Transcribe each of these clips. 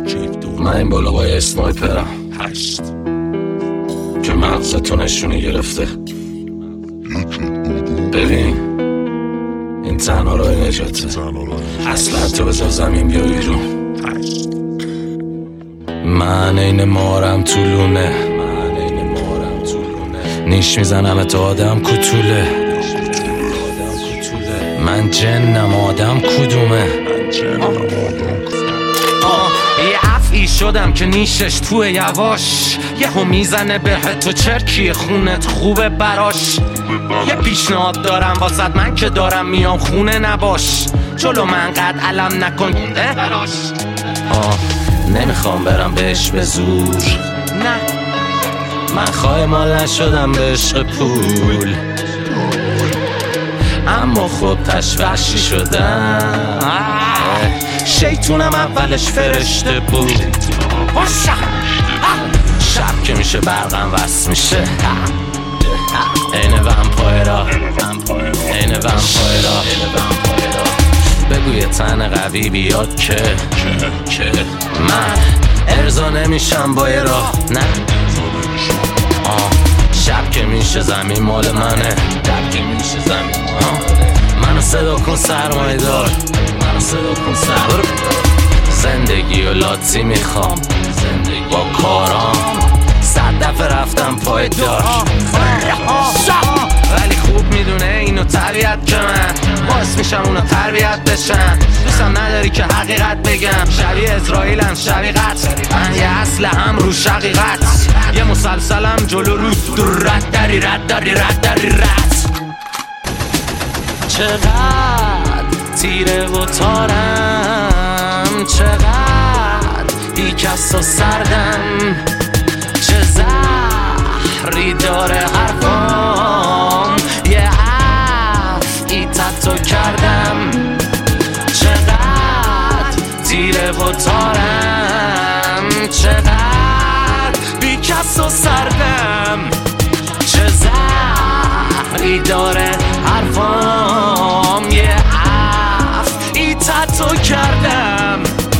من این بالا با یه اسنایپرم که مغزتو نشونه گرفته. ببین این تنها راه نجاته. اصلا تو بذار زمین بیا بیرون. من این مارم تو لونه، نیش میزنم تو آدم کتوله. من جنم آدم کدومه؟ یه افعی شدم که نیشش توی یواش یهو میزنه به تو چرکی خونت خوبه براش. یه پیشنهاد دارم واسد من که دارم میام خونه نباش جلو من قد علم نکن براش. نمیخوام برم بهش به زور، نه من خواهی مال نشدم به عشق پول، اما خب تشوشی شدم. شیطونم اولش فرشته بود، شب که میشه برقم وصل میشه. این ومپایرا بگو یه تن قوی بیاد که من ارضا نمیشم با یه راه. نه شب که میشه زمین مال منه، منو صدا کن سرمایه دار، زندگی و لاتی میخوام با کارام. 100 دفعه رفتم پای دار ولی خوب میدونه اینو طبیعت که من باعث میشم اونا تربیت بشن. دوستم نداری که حقیقت بگم، شبیه اسرائیلم شبیه قتل. من یه اصل هم رو شقیقت، یه مسلسلم جلو رو رد داری رد. چقدر تیره و تارم، چقدر بیکس و سردم، چه زهری داره حرفام. یه افعی تتو کردم، چقدر تیره و تارم، چقدر بیکس و سردم، چه زهری داره حرفام. یه افعی تتو کردم،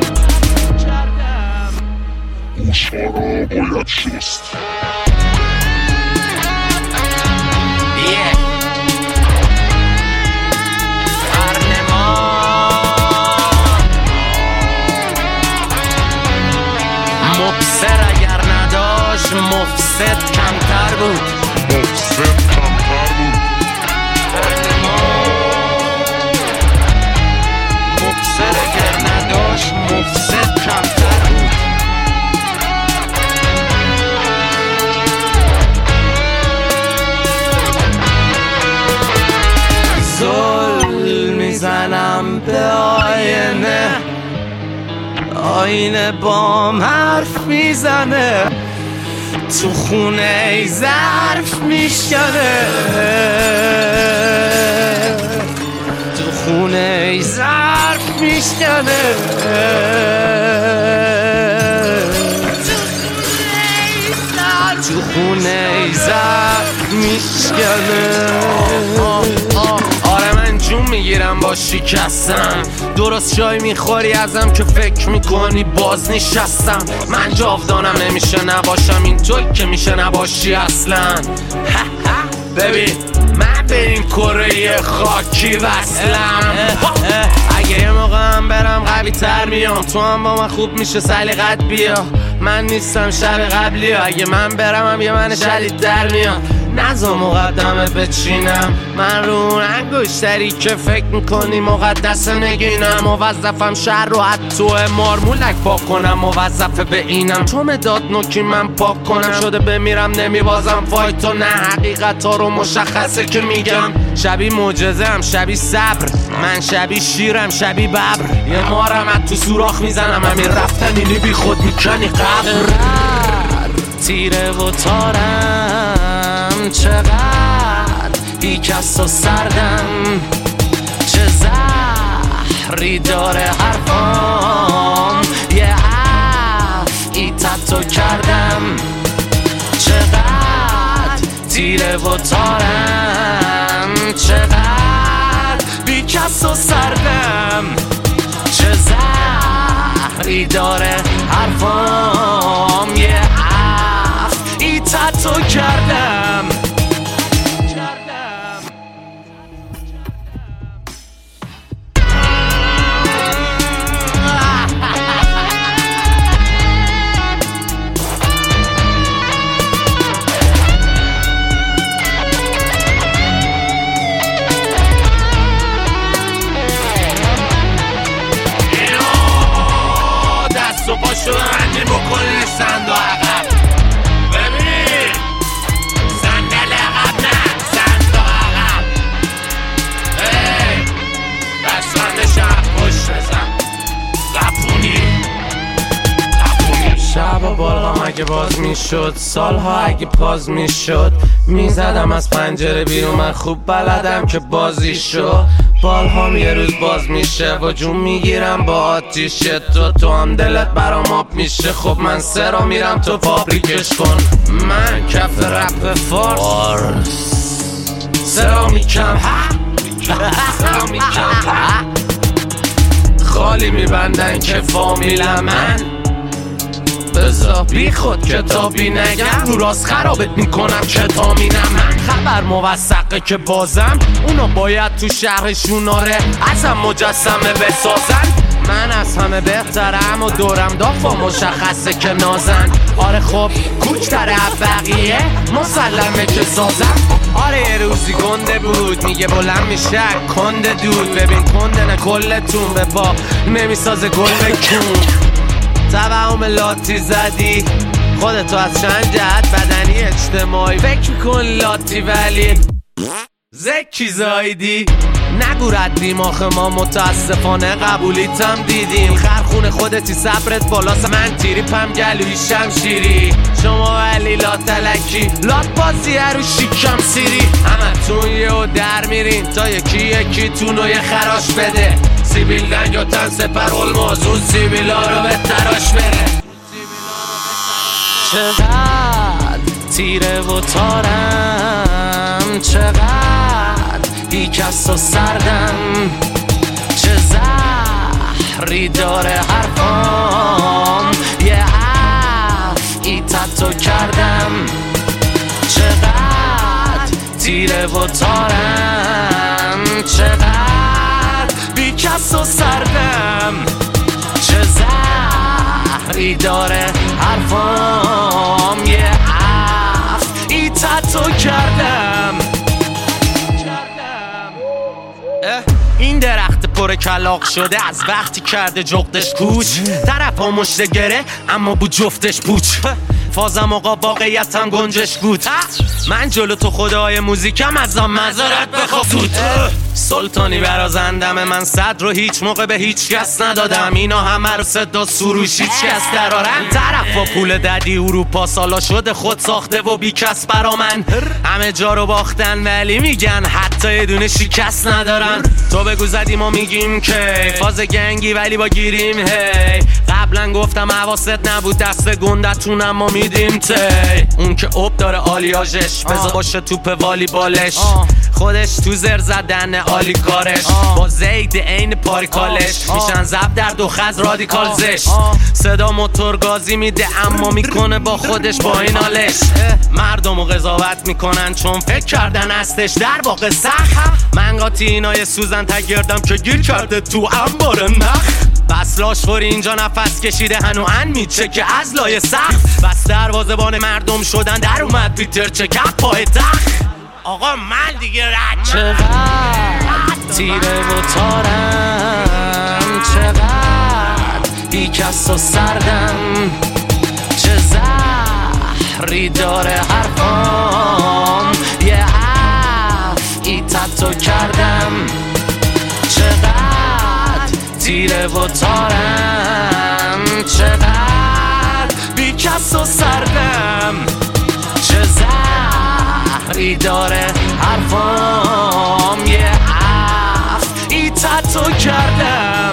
گوشها را باید شست. مبصر اگر نداشت مفسد کمتر بود. مبصر اگر نداشت مفسد کمتر بود. زل میزنم به آینه بام حرف میزنه، تو خونه ای ظرف میشکنه، تو خونه ای ظرف میشکنه، تو خونه ای ظرف میشکنه. آره من جون میگیرم با شکستم، درست جای میخوری ازم که فکر میکنی باز نشستم. من جاودانم نمیشه نباشم این توی که میشه نباشی اصلا. ببین من به این کره خاکی وصلم. اگه یه موقع هم برم قوی تر میام، تو هم با من خوب میشه سلیقت بیا. من نیستم شب قبلی، اگه من برم هم یه من شدید در میام. نزا مقدمه بچینم، من رو اون انگشتری که فکر میکنی مقدس نگینم. موظفم شهر رو حتی مارمولک پاک کنم، موظفه به اینم تو مداد نوکی من پاک کنم. شده بمیرم نمیبازم فایتو، نه حقیقت ها رو مشخصه که میگم. شبی معجزه هم شبی صبر، من شبی شیرم شبی ببر. یه مارم تو سوراخ میزنم، همین رفتن اینی بی خود میکنی قبر. تیره و تارم، چقدر بیکس و سردم، چه زهری داره حرفام. یه افعی تتو کردم، چقدر تیره و تارم، چقدر بیکس و سردم، چه زهری داره اگه باز میشد، سالها اگه پاز میشد، میزدم از پنجره بیرون. من خوب بلدم که بازی شد، بالهام یه روز باز میشه و جون میگیرم با آتیش. تو هم دلت برام آب میشه. خب من سرا میرم تو فابریکش کن. من کف رپ فارس سرا میکم، سرا میکم، خالی میبندن که فامیل من. بذار بی خود کتابی نگم، رو راست خرابت میکنم کتامینم. من خبر موثقه که بازم اونا باید تو شهرشون آره ازم مجسمه بسازن. من از همه بهترم و دورم دافا مشخصه که نازن. آره خب کوچتر از بقیه مسلمه که سازم. آره یه روزی گنده بود میگه بلند میشه کنده دود. ببین کنده نه کلتون به پا نمیسازه گل بکون. توهم لاتی زدی خودتو از چند جهت بدنی اجتماعی فکر کن لاتی ولی زکی زایدی. نگو رد دیماخ ما متاسفانه قبولیتم دیدیم. خرخون خودتی صبرت بالاست من تیریپم گلوی شمشیری. شما ولی لاتلکی لات بازی رو شیکم سیری. همه تون یه در میرین تا یکی تون رو یه خراش بده. سیبیل دنگ و تن سپر المازون سیبیل ها رو به تراش بره. چقدر تیره و تارم، چقدر بیکس و سردم، چه زهری داره حرفام، یه ای تتو کردم. چقدر تیره و تارم، چقدر بیکس و سردم، چه زهری داره حرفام، یه ای تتو کردم. این درخت پر کلاق شده از وقتی کرده جغدش کوچ. طرف ها مشته گره اما بود جفتش پوچ. فازم آقا واقعیتم گنجش بود. من جلو تو خدای موزیکم ازم مزارت بخوا زود. سلطانی برازندم من صد رو هیچ موقع به هیچ کس ندادم. اینا همه رو صدا سروش هیچ کس درارن. طرف با پول ددی اروپا سالا شده خود ساخته و بی کس برا من. همه جا رو باختن ولی میگن حتی یه دونه شکست ندارن. تو بگو زدی ما میگیم که فاز گنگی ولی با گیریم هی. قبلا گفتم حواست نبود دست گندتونم ما میدیم تی. اون که اوب داره آلیاژش بذار باشه توپ والیبالش. خودش تو زر زدن عالی کارش با زید عین پاریکالش. میشن زب در دو خز رادیکال زش. صدا موتور گازی میده اما میکنه با خودش با این حالش. مردمو قضاوت میکنن چون فکر کردن هستش در واقع سخت. من قاطی اینای سوزن تگردم که گیر کرده تو انبار نخ. بس لاشخوری اینجا نفس کشیده هنو ان میچه که از لای سخت. بس دروازه‌بان مردم شدن در اومد پیتر چکپ پای تخت. آقا من دیگه رد. چقدر تیره و تارم، چقدر بیکس و سردم، چه زهری داره حرفام، یه ای تتو کردم. چقدر تیره و تارم، چقدر بیکس و سردم، چه زهری داره حرفام، یه ای تتو کردم.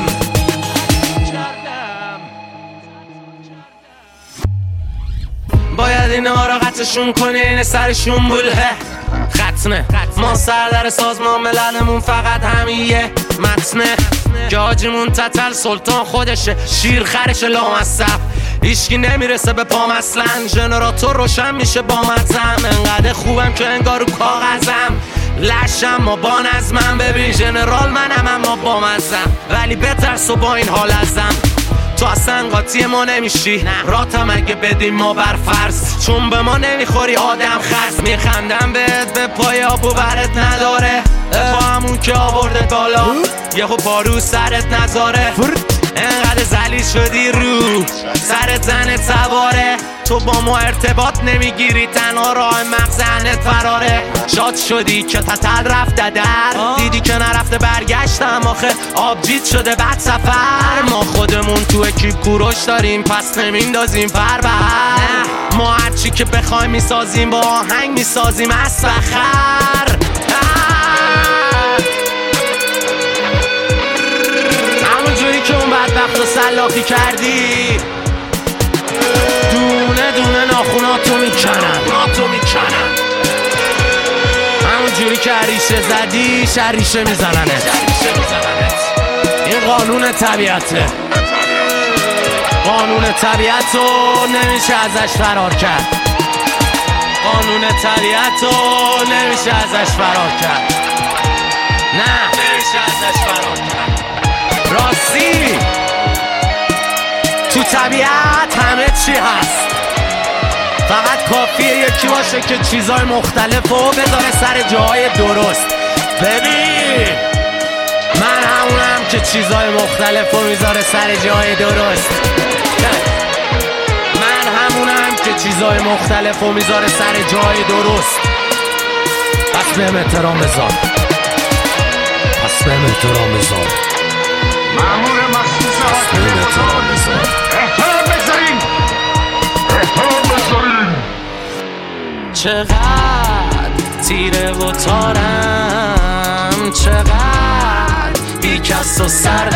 باید اینا را قطعشون کنین سرشون بوله ختنه. ما سردر سازمان مللمون فقط همیه متنه. که حاجیمون تتل سلطان خودشه شیر خرش لامصب. ایشکی نمیرسه به پام اصلا. ژنراتور روشن میشه با مزم. انقدر خوبم که انگار رو کاغذم. لشم ما با نظمم. ببین ژنرال منم اما با مزم. ولی بترس و با این حال ازم. تو اصلا قاطی ما نمیشی راتم اگه بدیم ما بر فرض. چون به ما نمیخوری آدم خرس. میخندم بهت به پای آب و برت نداره. با همون که آورده بالا یهو پارو سرت نذاره. انقدر زلیل شدی رو سرت زنت سواره. تو با ما ارتباط نمیگیری، تنها راه مغز ذهنت فراره. شاد شدی که تتل رفته در دیدی که نرفته برگشتم، آخه آبجیت شده بعد سفر. ما خودمون تو اکیپ کوروش داریم پس نمیندازیم پر به هر. ما هرچی که بخوایم میسازیم، با آهنگ میسازیم از فخر. همونجوری که اون بدبخت رو سلاخی کردی، دونه دونه ناخوناتو میکنن. همونجوری که ریشه زدی ریشه میزننت. این قانون طبیعته، قانون طبیعتو نمیشه ازش فرار کرد. قانون طبیعتو نمیشه ازش فرار کرد. نه نمیشه ازش فرار کرد. راستی تو طبیعت همه چی هست، فقط کافیه یکی باشه که چیزای مختلفو بذاره سر جاهای درست. ببین من همونم که چیزای مختلفو میذاره سر جای درست. من همونم که چیزای مختلفو میذاره سر جای درست. پس بهم احترام بذار، پس بهم احترام بذار. مأمور مخصوص احترام بذاریم، احترام بذاریم. چقدر تیره و تارم، چقدر بیکس و سردم.